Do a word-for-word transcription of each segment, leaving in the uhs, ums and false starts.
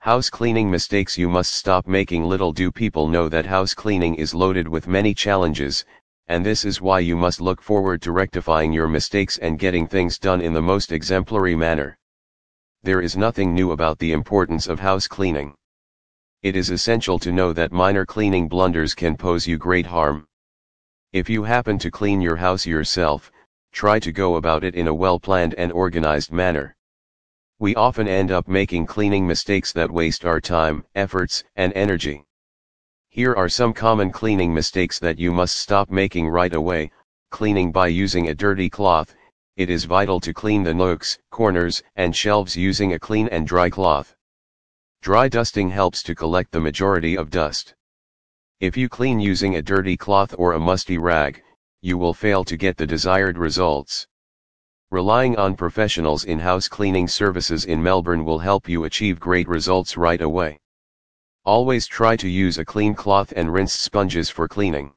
House cleaning mistakes you must stop making. Little do people know that house cleaning is loaded with many challenges, and this is why you must look forward to rectifying your mistakes and getting things done in the most exemplary manner. There is nothing new about the importance of house cleaning. It is essential to know that minor cleaning blunders can pose you great harm. If you happen to clean your house yourself, try to go about it in a well-planned and organized manner. We often end up making cleaning mistakes that waste our time, efforts, and energy. Here are some common cleaning mistakes that you must stop making right away. Cleaning by using a dirty cloth. It is vital to clean the nooks, corners, and shelves using a clean and dry cloth. Dry dusting helps to collect the majority of dust. If you clean using a dirty cloth or a musty rag, you will fail to get the desired results. Relying on professionals in house cleaning services in Melbourne will help you achieve great results right away. Always try to use a clean cloth and rinse sponges for cleaning.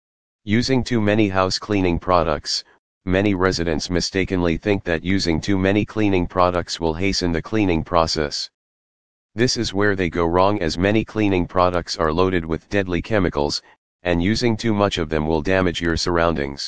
Using too many house cleaning products. Many residents mistakenly think that using too many cleaning products will hasten the cleaning process. This is where they go wrong, as many cleaning products are loaded with deadly chemicals, and using too much of them will damage your surroundings.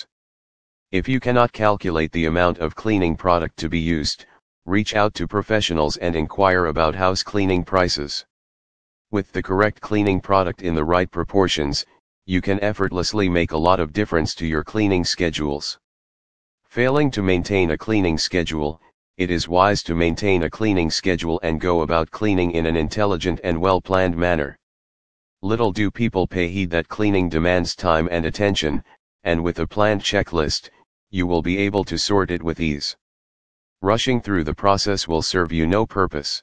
If you cannot calculate the amount of cleaning product to be used, reach out to professionals and inquire about house cleaning prices. With the correct cleaning product in the right proportions, you can effortlessly make a lot of difference to your cleaning schedules. Failing to maintain a cleaning schedule. It is wise to maintain a cleaning schedule and go about cleaning in an intelligent and well-planned manner. Little do people pay heed that cleaning demands time and attention, and with a planned checklist, you will be able to sort it with ease. Rushing through the process will serve you no purpose.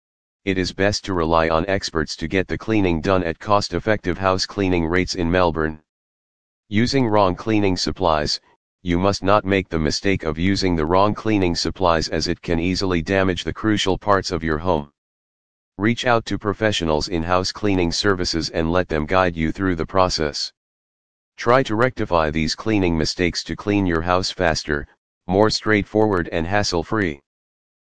It is best to rely on experts to get the cleaning done at cost-effective house cleaning rates in Melbourne. Using wrong cleaning supplies. You must not make the mistake of using the wrong cleaning supplies, as it can easily damage the crucial parts of your home. Reach out to professionals in house cleaning services and let them guide you through the process. Try to rectify these cleaning mistakes to clean your house faster, more straightforward and hassle-free.